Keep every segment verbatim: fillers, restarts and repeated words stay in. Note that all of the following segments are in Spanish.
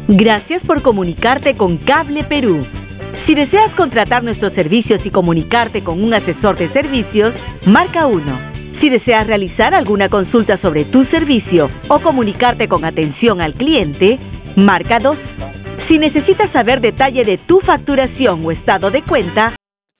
Gracias por comunicarte con Cable Perú. Si deseas contratar nuestros servicios y comunicarte con un asesor de servicios, marca uno. Si deseas realizar alguna consulta sobre tu servicio o comunicarte con atención al cliente, marca dos. Si necesitas saber detalle de tu facturación o estado de cuenta,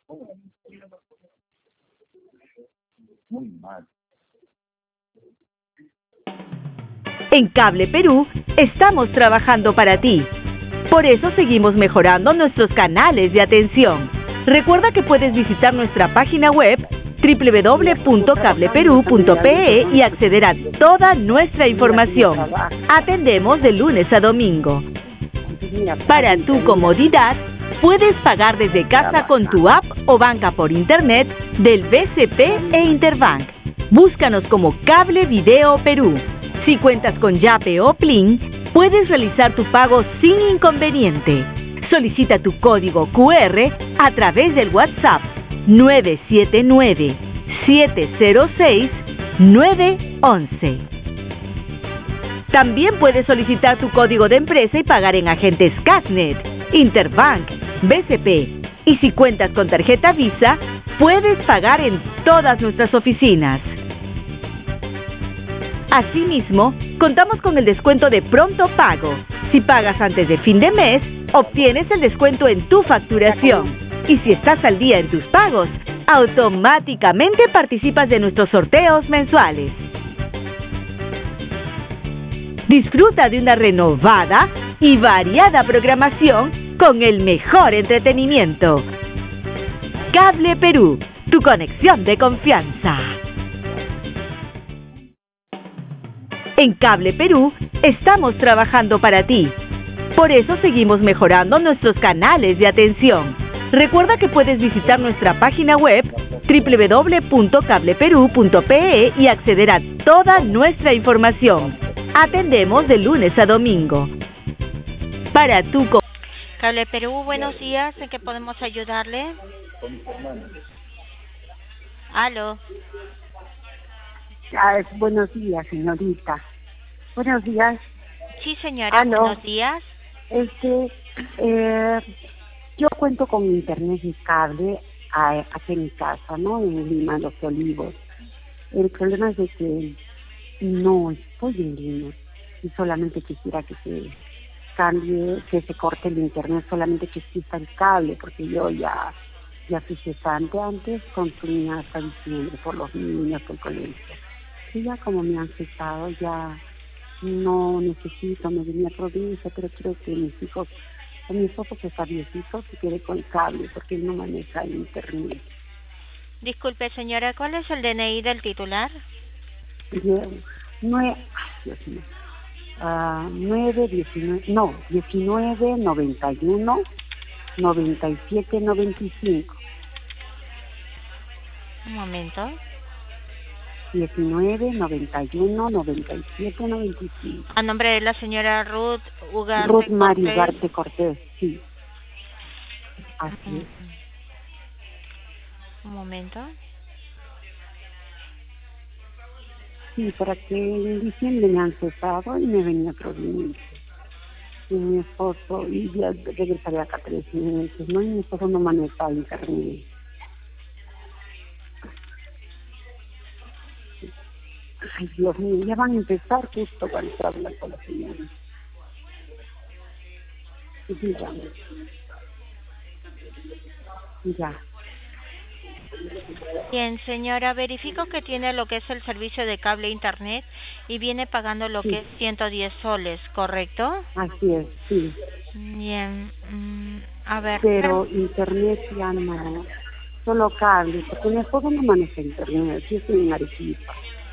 en Cable Perú estamos trabajando para ti. Por eso seguimos mejorando nuestros canales de atención. Recuerda que puedes visitar nuestra página web doble u doble u doble u punto cable perú punto pe e y acceder a toda nuestra información. Atendemos de lunes a domingo. Para tu comodidad, puedes pagar desde casa con tu app o banca por internet del B C P e Interbank. Búscanos como Cable Video Perú. Si cuentas con Yape o Plin, puedes realizar tu pago sin inconveniente. Solicita tu código cu erre a través del WhatsApp nueve siete nueve, siete cero seis, nueve once. También puedes solicitar tu código de empresa y pagar en agentes Casnet, Interbank, B C P. Y si cuentas con tarjeta Visa, puedes pagar en todas nuestras oficinas. Asimismo, contamos con el descuento de pronto pago. Si pagas antes de fin de mes, obtienes el descuento en tu facturación. Y si estás al día en tus pagos, automáticamente participas de nuestros sorteos mensuales. Disfruta de una renovada y variada programación con el mejor entretenimiento. Cable Perú, tu conexión de confianza. En Cable Perú estamos trabajando para ti. Por eso seguimos mejorando nuestros canales de atención. Recuerda que puedes visitar nuestra página web doble u doble u doble u punto cable perú punto pe e y acceder a toda nuestra información. Atendemos de lunes a domingo. Para tu co- Cable Perú, buenos días. ¿En qué podemos ayudarle? Aló. Ah, buenos días, señorita. Buenos días. Sí, señora. Aló. Buenos días. Este, eh, yo cuento con internet y cable a, aquí en mi casa, ¿no? En Lima, Los Olivos. El problema es de que no estoy en Lima y solamente quisiera que se cambie, que se corte el internet, solamente que exista el cable, porque yo ya ya fui cesante antes, consumía hasta diciembre por los niños, por el colegio. Y ya como me han cesado, ya no necesito, me venía a provincia, pero creo que mis hijos, o mi esposo que está viejito, se quede con el cable, porque él no maneja el internet. Disculpe, señora, ¿cuál es el D N I del titular? Yo, nueve, ay, Dios mío, uh, nueve, diecinueve, no, diecinueve, noventa y uno, noventa y siete, noventa y cinco. Un momento. diecinueve, noventa y uno, noventa y siete, noventa y cinco. A nombre de la señora Ruth Ugarte Ruth Mari Cortés. Ugarte Cortés, sí. Así Mm. es. Un momento. Sí, para que en diciembre me han cesado y me venía a provincia. Y mi esposo, y ya regresaría acá tres meses, ¿no? Y mi esposo no maneja internet. Ay, Dios mío, ya van a empezar justo cuando se habla con la señora. Dígame. Ya. Bien, señora, verifico que tiene lo que es el servicio de cable internet y viene pagando lo Sí. que es ciento diez soles, ¿correcto? Así es, sí. Bien, mm, a ver. Pero internet ya no, solo cable, porque mi esposo no maneja internet, yo estoy en Arequipa.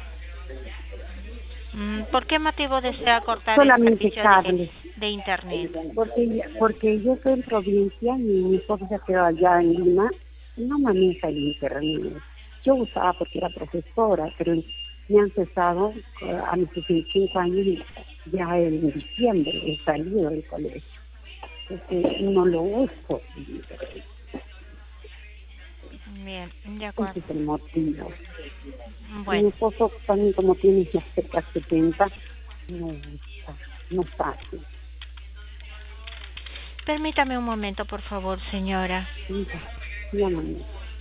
Mm, ¿Por qué motivo desea cortar Solamente el servicio cable. de, de internet? Porque, porque yo estoy en provincia y mi esposo se quedó allá en Lima y no maneja el internet. Yo usaba porque era profesora, pero me han cesado eh, a mis sesenta y cinco años y ya en diciembre he salido del colegio. Entonces no lo uso el internet. Bien, de Ese acuerdo. es el motivo. Mi Bueno, esposo también, como tiene ya cerca de setenta, no está, no está así. Permítame un momento, por favor, señora. Ya, ya, mami.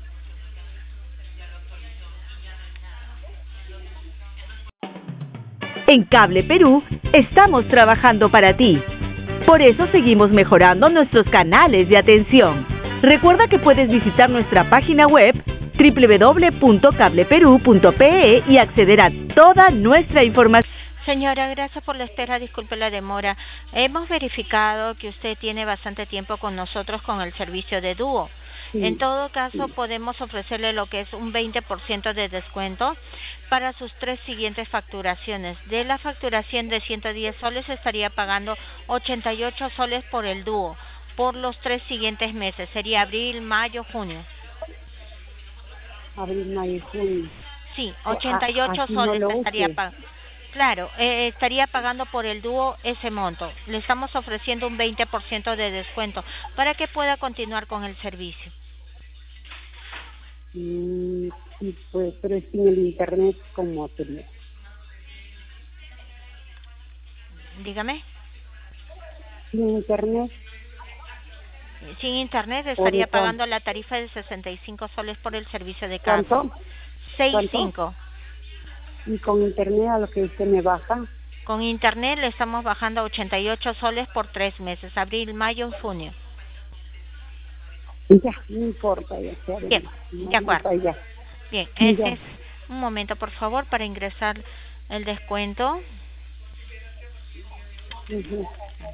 En Cable Perú estamos trabajando para ti. Por eso seguimos mejorando nuestros canales de atención. Recuerda que puedes visitar nuestra página web doble u doble u doble u punto cable perú punto pe e y acceder a toda nuestra información. Señora, gracias por la espera, disculpe la demora. Hemos verificado que usted tiene bastante tiempo con nosotros con el servicio de dúo. Sí, En todo caso, sí. podemos ofrecerle lo que es un veinte por ciento de descuento para sus tres siguientes facturaciones. De la facturación de ciento diez soles estaría pagando ochenta y ocho soles por el dúo, por los tres siguientes meses. Sería abril, mayo, junio. Abril, mayo, junio. Sí, O- ochenta y a- ocho así no soles lo estaría use. pagando. Claro, eh, estaría pagando por el dúo ese monto. Le estamos ofreciendo un veinte por ciento de descuento para que pueda continuar con el servicio. Mm, sí, pues, pero sin el internet, ¿cómo sería? Dígame. Sin internet, Sin internet ¿o estaría de cuánto? pagando la tarifa de sesenta y cinco soles por el servicio de casa. ¿Cuánto? sesenta y cinco. Y con internet a lo que usted me baja, Con internet le estamos bajando a ochenta y ocho soles por tres meses, abril, mayo y junio. ya, no importa, ya sea. Bien, no de acuerdo. importa, ya. Bien, Sí, ese ya. es un momento, por favor, para ingresar el descuento. Ujú.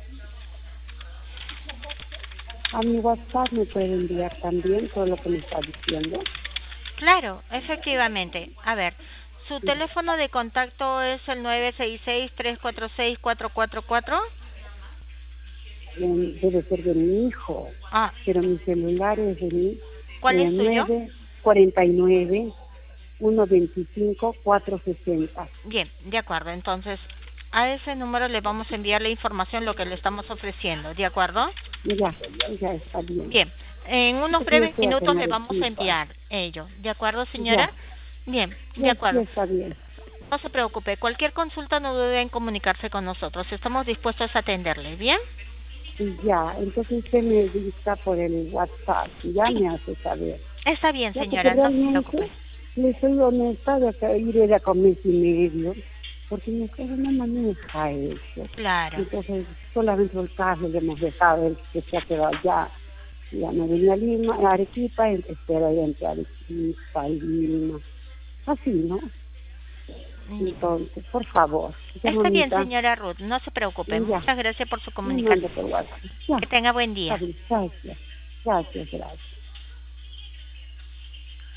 A mi WhatsApp me puede enviar también todo lo que me está diciendo. Claro, efectivamente. A ver, su teléfono de contacto es el nueve seis seis, tres cuatro seis, cuatro cuatro cuatro. Eh, debe ser de mi hijo, Ah, pero mi celular es de mi ¿cuál es suyo? nueve cuarenta y nueve, uno veinticinco, cuatro sesenta. Bien, de acuerdo. Entonces, a ese número le vamos a enviar la información, lo que le estamos ofreciendo, ¿de acuerdo? Ya, ya está bien. Bien, en unos Sí, breves estoy minutos le apenas vamos a aquí, enviar ello, ¿de acuerdo, señora? Bien, de Ya, acuerdo. ya está bien. No se preocupe, cualquier consulta no dude en comunicarse con nosotros. Estamos dispuestos a atenderle, ¿bien? Ya, entonces usted me dicta por el WhatsApp y ya me hace saber. Está bien, Ya, señora, porque no se realmente, preocupe. le soy honesta, de que iré a comer y medio, porque mi esposo no maneja eso. Claro. Entonces, solamente el carro le hemos dejado, él que se ha quedado ya. Ya me venía a Lima, a Arequipa, espera ya entre Arequipa y Lima. Así, ¿no? Mm. Entonces, por favor. Está bien, señora Ruth, no se preocupe. Ya. Muchas gracias por su Me manda comunicación. por WhatsApp. Ya. Que tenga buen día. Está bien, gracias. Gracias, gracias.